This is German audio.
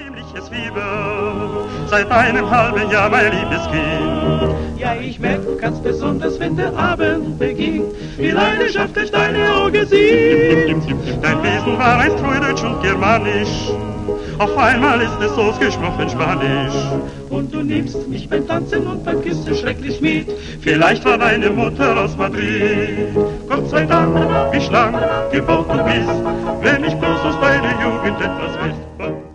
heimliches Fieber, seit einem halben Jahr, mein liebes Kind. Ja, ich merk, du kannst besonders, wenn der Abend beginnt, wie leidenschaftlich deine Augen sind. Dein Wesen war einst früher deutsch und germanisch, auf einmal ist es ausgesprochen Spanisch. Und du nimmst mich beim Tanzen und beim Küssen schrecklich mit. Vielleicht war deine Mutter aus Madrid. Gott sei Dank, wie schlank gebaut du bist, wenn ich bloß aus deiner Jugend etwas weiß.